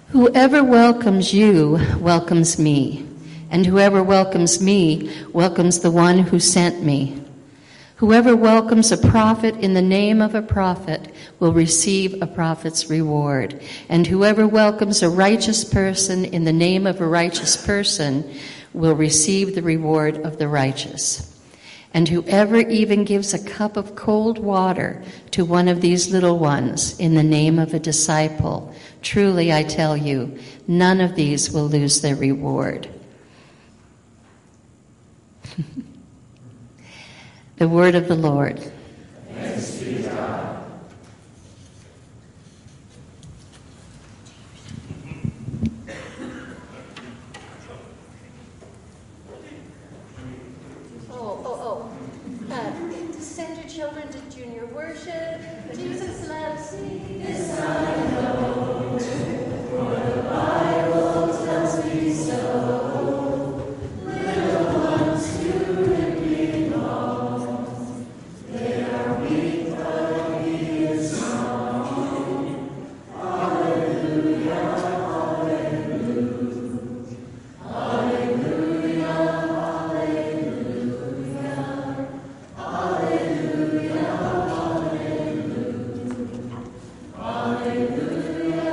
Whoever welcomes you welcomes me, and whoever welcomes me welcomes the one who sent me. Whoever welcomes a prophet in the name of a prophet will receive a prophet's reward, and whoever welcomes a righteous person in the name of a righteous person will receive the reward of the righteous. And whoever even gives a cup of cold water to one of these little ones in the name of a disciple, truly I tell you, none of these will lose their reward. The word of the Lord. Thanks be to God. Send your children to junior worship. Jesus loves me. This I know. For the Bible tells me so. Little ones to him belong. They are weak, but he is strong. Hallelujah, hallelujah. Hallelujah, hallelujah. Hallelujah, hallelujah. Hallelujah,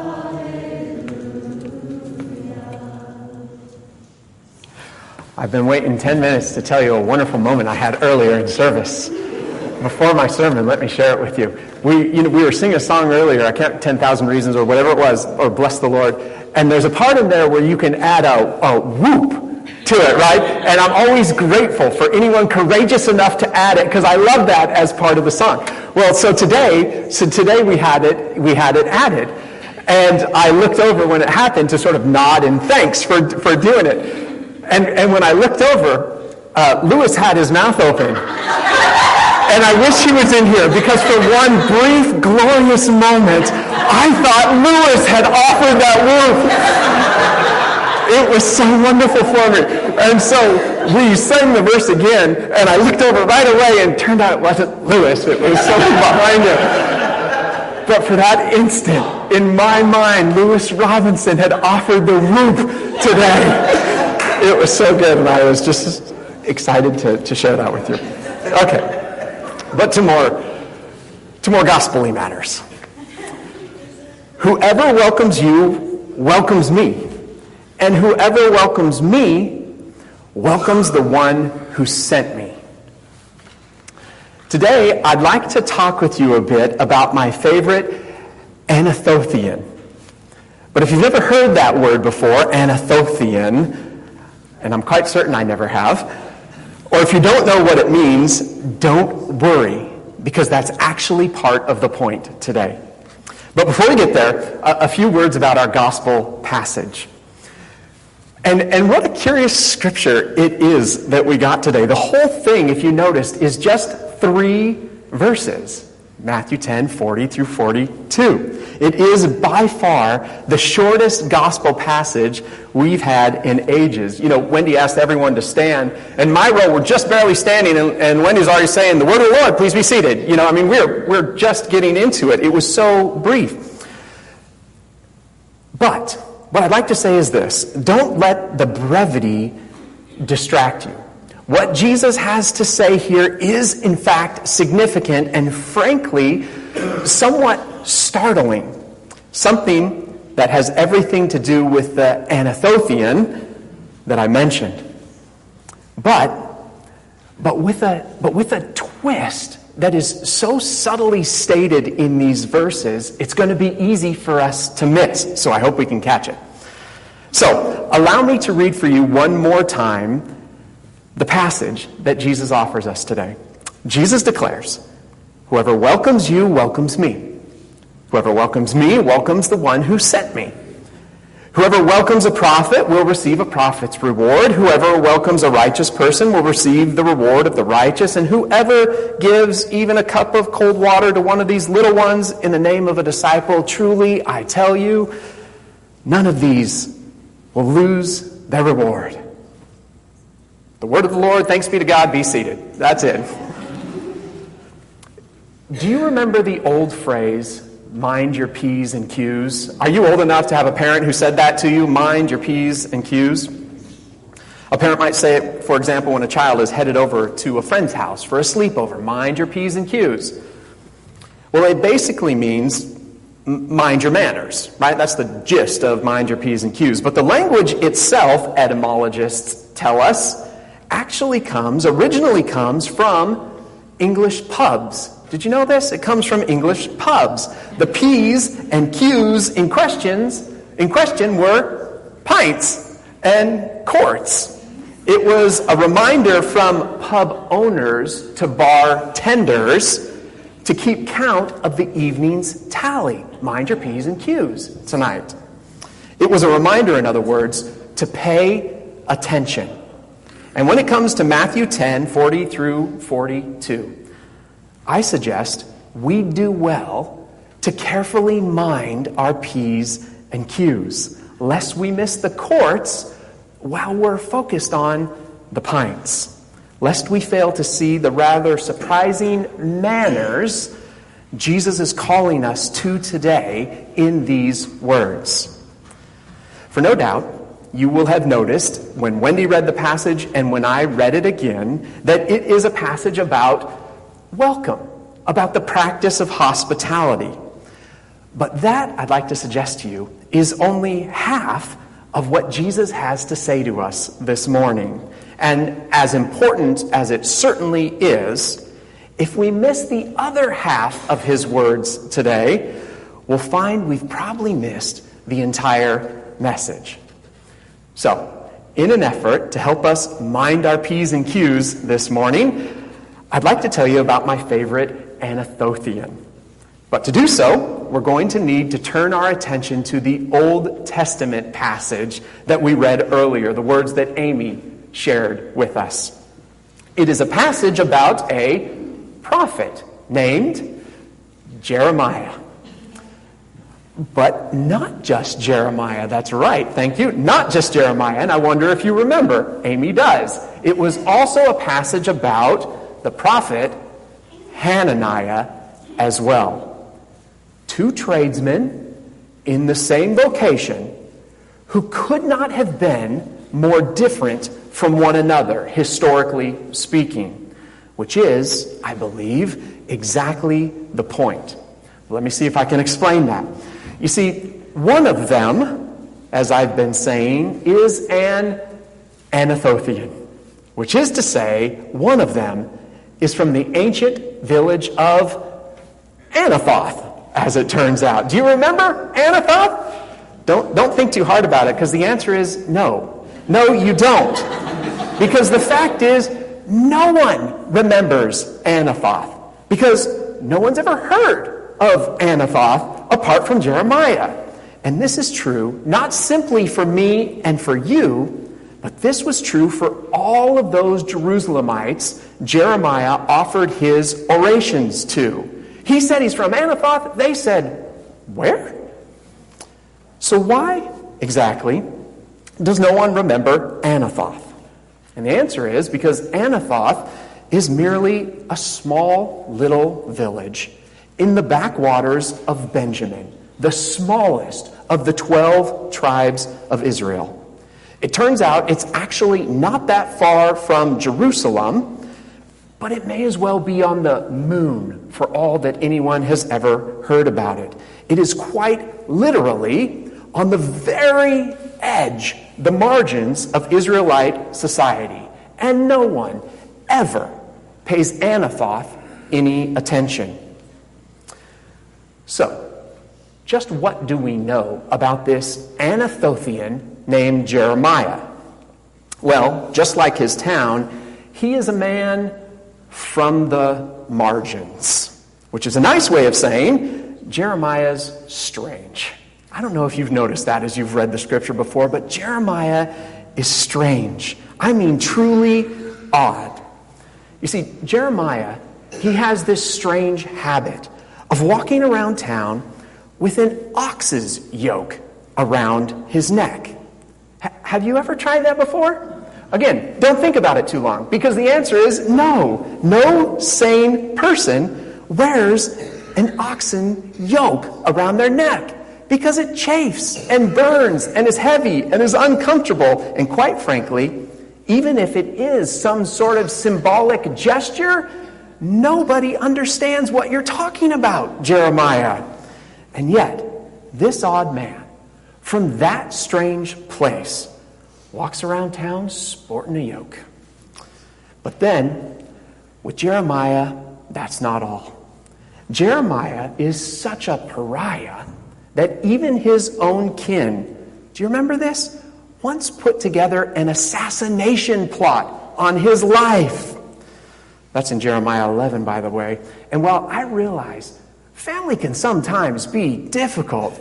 hallelujah. I've been waiting 10 minutes to tell you a wonderful moment I had earlier in service. Before my sermon, let me share it with you. We were singing a song earlier, I can't 10,000 Reasons or whatever it was, or Bless the Lord, and there's a part in there where you can add a whoop to it, right? And I'm always grateful for anyone courageous enough to add it, because I love that as part of the song. Well, so today we had it added. And I looked over when it happened to sort of nod in thanks for doing it. And when I looked over, Lewis had his mouth open. And I wish he was in here, because for one brief, glorious moment, I thought Lewis had offered that whoop. It was so wonderful for me. And so we sang the verse again, and I looked over right away, and it turned out it wasn't Lewis. It was someone behind him. But for that instant, in my mind, Lewis Robinson had offered the whoop today. It was so good, and I was just excited to share that with you. Okay. But to more gospel-y matters. Whoever welcomes you welcomes me, and whoever welcomes me welcomes the one who sent me. Today, I'd like to talk with you a bit about my favorite Anathotheon. But if you've never heard that word before, Anathotheon, and I'm quite certain I never have, or if you don't know what it means, don't worry, because that's actually part of the point today. But before we get there, a few words about our gospel passage. And what a curious scripture it is that we got today. The whole thing, if you noticed, is just 3 verses. Matthew 10, 40 through 42. It is by far the shortest gospel passage we've had in ages. You know, Wendy asked everyone to stand, and my row, we're just barely standing, and Wendy's already saying, "The word of the Lord, please be seated." You know, I mean, we're just getting into it. It was so brief. But what I'd like to say is this: don't let the brevity distract you. What Jesus has to say here is, in fact, significant and, frankly, somewhat startling. Something that has everything to do with the Anathotheon that I mentioned. But with a twist that is so subtly stated in these verses, it's going to be easy for us to miss. So I hope we can catch it. So, allow me to read for you one more time the passage that Jesus offers us today. Jesus declares, "Whoever welcomes you welcomes me. Whoever welcomes me welcomes the one who sent me. Whoever welcomes a prophet will receive a prophet's reward. Whoever welcomes a righteous person will receive the reward of the righteous. And whoever gives even a cup of cold water to one of these little ones in the name of a disciple, truly, I tell you, none of these will lose their reward." The word of the Lord, thanks be to God, be seated. That's it. Do you remember the old phrase, mind your P's and Q's. Are you old enough to have a parent who said that to you? Mind your P's and Q's. A parent might say it, for example, when a child is headed over to a friend's house for a sleepover. Mind your P's and Q's. Well, it basically means mind your manners, right? That's the gist of mind your P's and Q's. But the language itself, etymologists tell us, originally comes from English pubs. Did you know this? It comes from English pubs. The P's and Q's in question were pints and quarts. It was a reminder from pub owners to bartenders to keep count of the evening's tally. Mind your P's and Q's tonight. It was a reminder, in other words, to pay attention. And when it comes to Matthew 10, 40 through 42, I suggest we do well to carefully mind our P's and Q's, lest we miss the quarts while we're focused on the pints, lest we fail to see the rather surprising manners Jesus is calling us to today in these words. For no doubt, you will have noticed when Wendy read the passage and when I read it again, that it is a passage about welcome, about the practice of hospitality. But that, I'd like to suggest to you, is only half of what Jesus has to say to us this morning. And as important as it certainly is, if we miss the other half of his words today, we'll find we've probably missed the entire message. So, in an effort to help us mind our P's and Q's this morning, I'd like to tell you about my favorite Anathothean. But to do so, we're going to need to turn our attention to the Old Testament passage that we read earlier, the words that Amy shared with us. It is a passage about a prophet named Jeremiah. But not just Jeremiah, that's right, thank you. Not just Jeremiah, and I wonder if you remember. Amy does. It was also a passage about the prophet Hananiah as well. Two tradesmen in the same vocation who could not have been more different from one another, historically speaking, which is, I believe, exactly the point. Let me see if I can explain that. You see, one of them, as I've been saying, is an Anathothean, which is to say, one of them is from the ancient village of Anathoth, as it turns out. Do you remember Anathoth? Don't think too hard about it, because the answer is no. No, you don't. Because the fact is, no one remembers Anathoth, because no one's ever heard of Anathoth apart from Jeremiah. And this is true not simply for me and for you, but this was true for all of those Jerusalemites Jeremiah offered his orations to. He said he's from Anathoth. They said, where? So why exactly does no one remember Anathoth? And the answer is because Anathoth is merely a small little village in the backwaters of Benjamin, the smallest of the 12 tribes of Israel. It turns out it's actually not that far from Jerusalem, but it may as well be on the moon for all that anyone has ever heard about it. It is quite literally on the very edge, the margins of Israelite society. And no one ever pays Anathoth any attention. So, just what do we know about this Anathothean named Jeremiah? Well, just like his town, he is a man from the margins, which is a nice way of saying Jeremiah's strange. I don't know if you've noticed that as you've read the scripture before, but Jeremiah is strange. I mean, truly odd. You see, Jeremiah, he has this strange habit of walking around town with an ox's yoke around his neck. Have you ever tried that before? Again, don't think about it too long, because the answer is no. No sane person wears an oxen yoke around their neck because it chafes and burns and is heavy and is uncomfortable. And quite frankly, even if it is some sort of symbolic gesture, nobody understands what you're talking about, Jeremiah. And yet, this odd man from that strange place walks around town sporting a yoke. But then, with Jeremiah, that's not all. Jeremiah is such a pariah that even his own kin, do you remember this? Once put together an assassination plot on his life. That's in Jeremiah 11, by the way. And while I realize family can sometimes be difficult,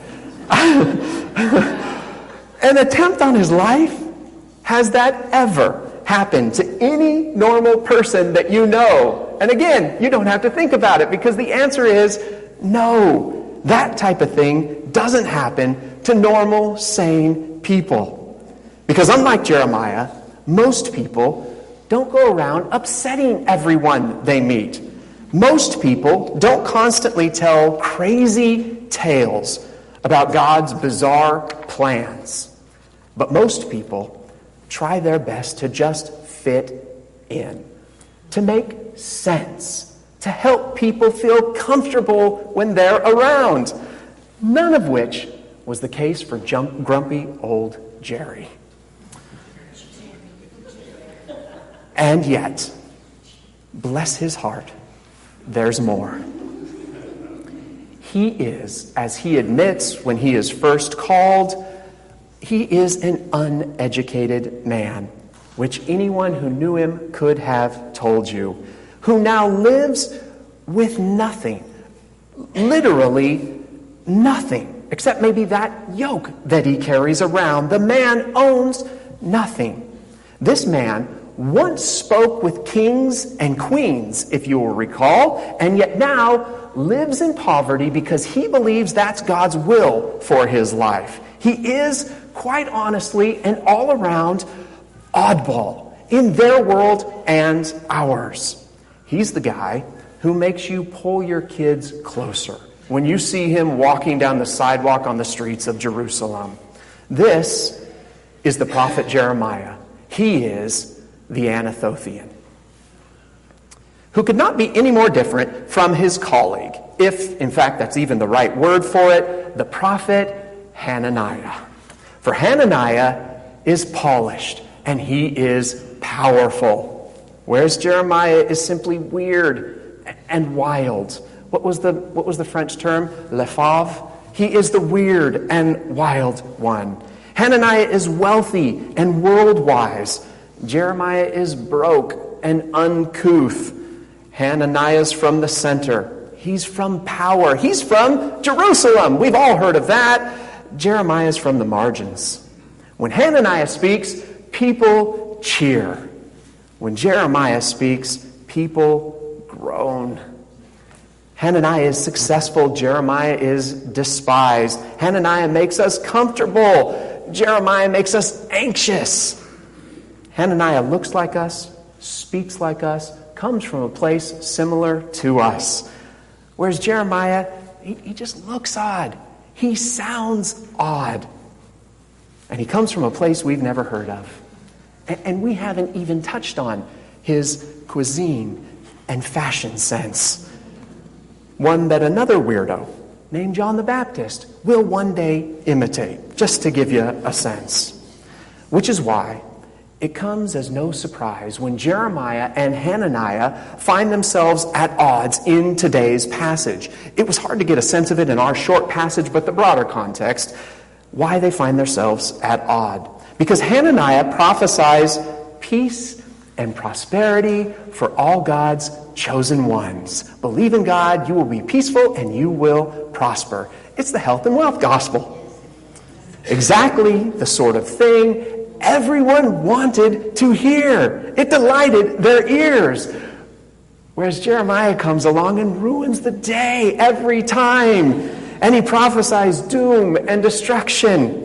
an attempt on his life, has that ever happened to any normal person that you know? And again, you don't have to think about it because the answer is no. That type of thing doesn't happen to normal, sane people. Because unlike Jeremiah, most people don't go around upsetting everyone they meet. Most people don't constantly tell crazy tales about God's bizarre plans. But most people try their best to just fit in, to make sense, to help people feel comfortable when they're around. None of which was the case for grumpy old Jerry. And yet, bless his heart, there's more. He is, as he admits when he is first called, he is an uneducated man, which anyone who knew him could have told you, who now lives with nothing, literally nothing, except maybe that yoke that he carries around. The man owns nothing. This man once spoke with kings and queens, if you will recall, and yet now lives in poverty because he believes that's God's will for his life. He is, quite honestly, an all-around oddball in their world and ours. He's the guy who makes you pull your kids closer when you see him walking down the sidewalk on the streets of Jerusalem. This is the prophet Jeremiah. He is the Anathothyan, who could not be any more different from his colleague, if, in fact, that's even the right word for it, the prophet Hananiah. For Hananiah is polished, and he is powerful, whereas Jeremiah is simply weird and wild. What was the French term? Le fauve? He is the weird and wild one. Hananiah is wealthy and world-wise. Jeremiah is broke and uncouth. Hananiah's from the center. He's from power. He's from Jerusalem. We've all heard of that. Jeremiah's from the margins. When Hananiah speaks, people cheer. When Jeremiah speaks, people groan. Hananiah is successful. Jeremiah is despised. Hananiah makes us comfortable. Jeremiah makes us anxious. Hananiah looks like us, speaks like us, comes from a place similar to us. Whereas Jeremiah, he just looks odd. He sounds odd. And he comes from a place we've never heard of. And we haven't even touched on his cuisine and fashion sense. One that another weirdo named John the Baptist will one day imitate, just to give you a sense. Which is why it comes as no surprise when Jeremiah and Hananiah find themselves at odds in today's passage. It was hard to get a sense of it in our short passage, but the broader context, why they find themselves at odds. Because Hananiah prophesies peace and prosperity for all God's chosen ones. Believe in God, you will be peaceful, and you will prosper. It's the health and wealth gospel. Exactly the sort of thing everyone wanted to hear. It delighted their ears. Whereas Jeremiah comes along and ruins the day every time. And he prophesies doom and destruction.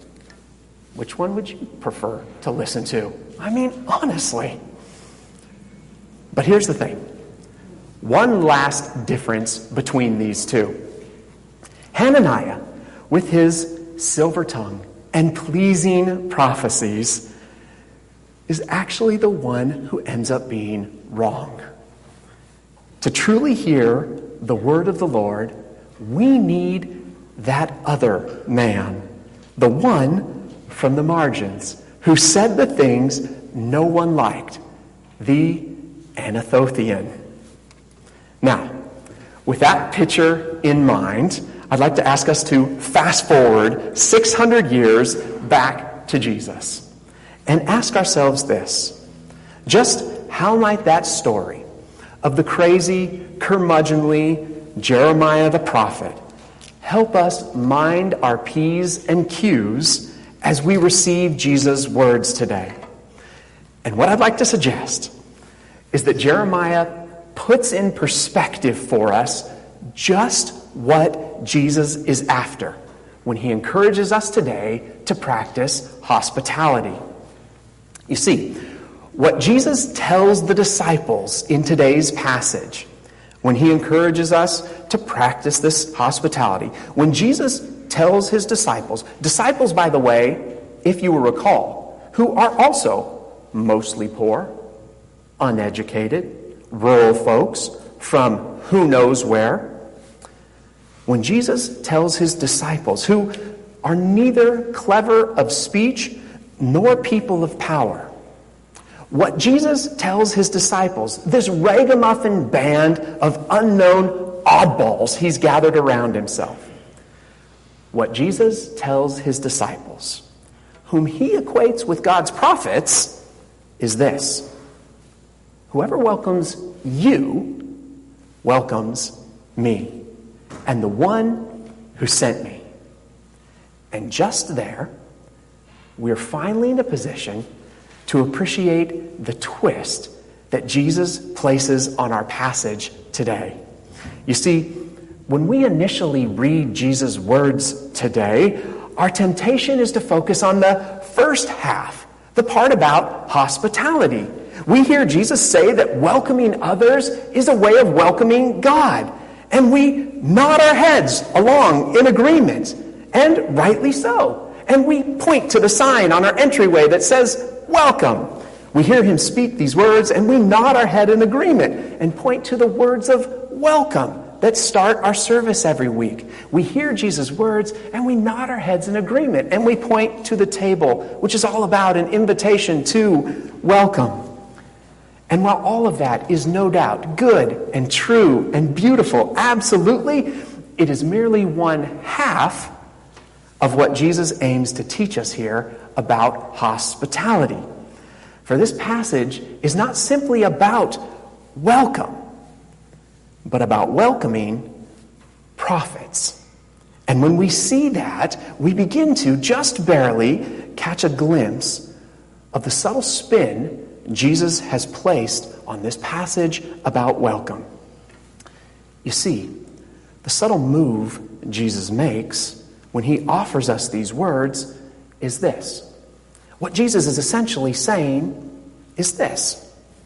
Which one would you prefer to listen to? I mean, honestly. But here's the thing. one last difference between these two. Hananiah, with his silver tongue and pleasing prophecies, is actually the one who ends up being wrong. To truly hear the word of the Lord, we need that other man, the one from the margins, who said the things no one liked, the Anathothyan. Now, with that picture in mind, I'd like to ask us to fast forward 600 years back to Jesus and ask ourselves this: just how might that story of the crazy, curmudgeonly Jeremiah the prophet help us mind our P's and Q's as we receive Jesus' words today? And what I'd like to suggest is that Jeremiah puts in perspective for us just what Jesus is after when he encourages us today to practice hospitality. You see, what Jesus tells the disciples in today's passage, when he encourages us to practice this hospitality, when Jesus tells his disciples, by the way, if you will recall, who are also mostly poor, uneducated, rural folks from who knows where, when Jesus tells his disciples, who are neither clever of speech nor people of power, what Jesus tells his disciples, this ragamuffin band of unknown oddballs he's gathered around himself, what Jesus tells his disciples, whom he equates with God's prophets, is this: whoever welcomes you welcomes me, and the one who sent me. And just there, we're finally in a position to appreciate the twist that Jesus places on our passage today. You see, when we initially read Jesus' words today, our temptation is to focus on the first half, the part about hospitality. We hear Jesus say that welcoming others is a way of welcoming God. And we nod our heads along in agreement, and rightly so. And we point to the sign on our entryway that says, "Welcome." We hear him speak these words, and we nod our head in agreement and point to the words of welcome that start our service every week. We hear Jesus' words, and we nod our heads in agreement, and we point to the table, which is all about an invitation to welcome. And while all of that is no doubt good and true and beautiful, absolutely, it is merely one half of what Jesus aims to teach us here about hospitality. For this passage is not simply about welcome, but about welcoming prophets. And when we see that, we begin to just barely catch a glimpse of the subtle spin Jesus has placed on this passage about welcome. You see, the subtle move Jesus makes when he offers us these words is this. What Jesus is essentially saying is this: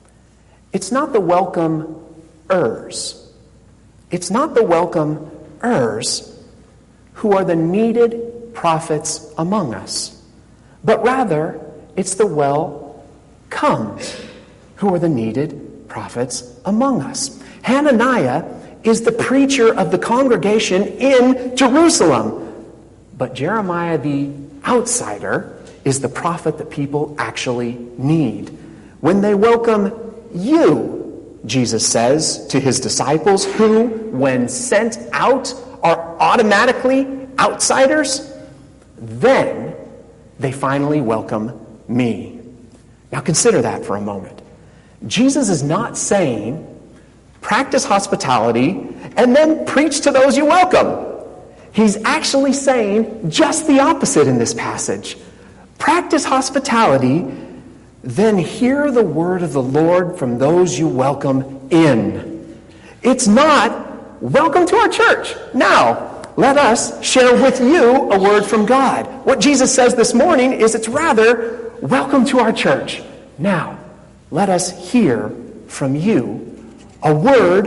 it's not the welcome-ers. It's not the welcome-ers who are the needed prophets among us, but rather it's the well-comes who are the needed prophets among us. Hananiah is the preacher of the congregation in Jerusalem, but Jeremiah the outsider is the prophet that people actually need. When they welcome you, Jesus says to his disciples, who, when sent out, are automatically outsiders, then they finally welcome me. Now consider that for a moment. Jesus is not saying, practice hospitality and then preach to those you welcome. He's actually saying just the opposite in this passage. Practice hospitality, then hear the word of the Lord from those you welcome in. It's not, welcome to our church. Now, let us share with you a word from God. What Jesus says this morning is it's rather, welcome to our church. Now, let us hear from you a word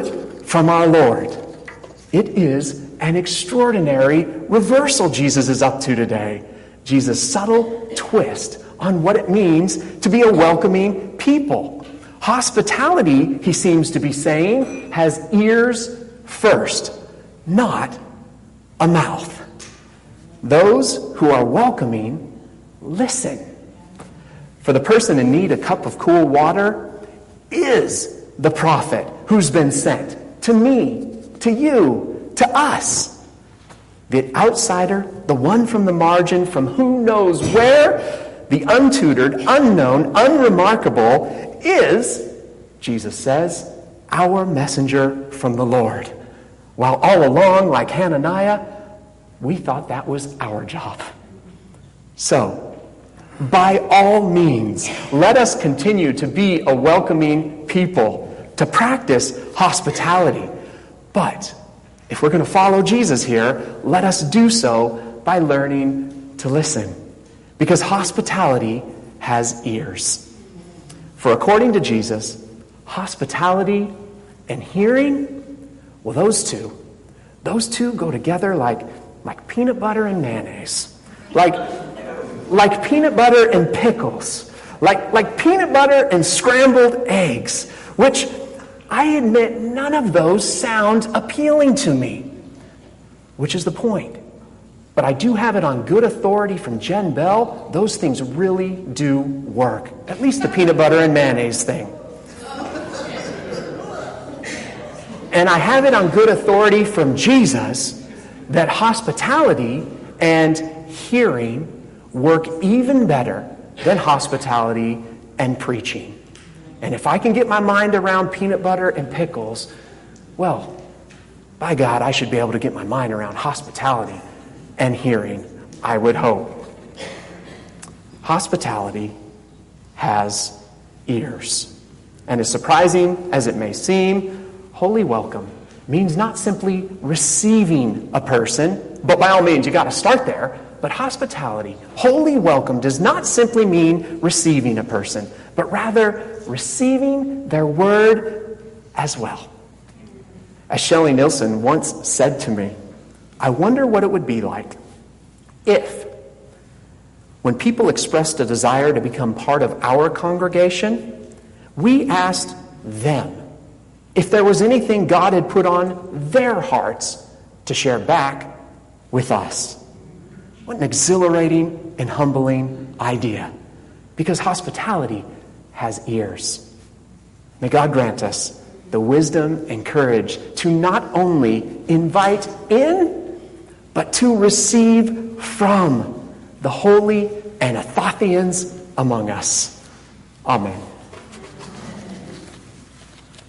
from our Lord. It is an extraordinary reversal Jesus is up to today. Jesus' subtle twist on what it means to be a welcoming people. Hospitality, he seems to be saying, has ears first, not a mouth. Those who are welcoming, listen. For the person in need, a cup of cool water is the prophet who's been sent to me, to you, to us. The outsider, the one from the margin, from who knows where, the untutored, unknown, unremarkable, is, Jesus says, our messenger from the Lord. While all along, like Hananiah, we thought that was our job. So, by all means, let us continue to be a welcoming people, to practice hospitality. But if we're going to follow Jesus here, let us do so by learning to listen. Because hospitality has ears. For according to Jesus, hospitality and hearing, well, those two go together like peanut butter and mayonnaise. Like peanut butter and pickles. Like peanut butter and scrambled eggs. Which, I admit, none of those sound appealing to me. Which is the point. But I do have it on good authority from Jen Bell. Those things really do work. At least the peanut butter and mayonnaise thing. And I have it on good authority from Jesus that hospitality and hearing work even better than hospitality and preaching. And if I can get my mind around peanut butter and pickles, well, by God, I should be able to get my mind around hospitality and hearing, I would hope. Hospitality has ears. And as surprising as it may seem, holy welcome means not simply receiving a person, but by all means, you got to start there. But hospitality, holy welcome, does not simply mean receiving a person, but rather receiving their word as well. As Shelley Nielsen once said to me, I wonder what it would be like if, when people expressed a desire to become part of our congregation, we asked them if there was anything God had put on their hearts to share back with us. What an exhilarating and humbling idea. Because hospitality has ears. May God grant us the wisdom and courage to not only invite in, but to receive from the holy Anathothians among us. Amen.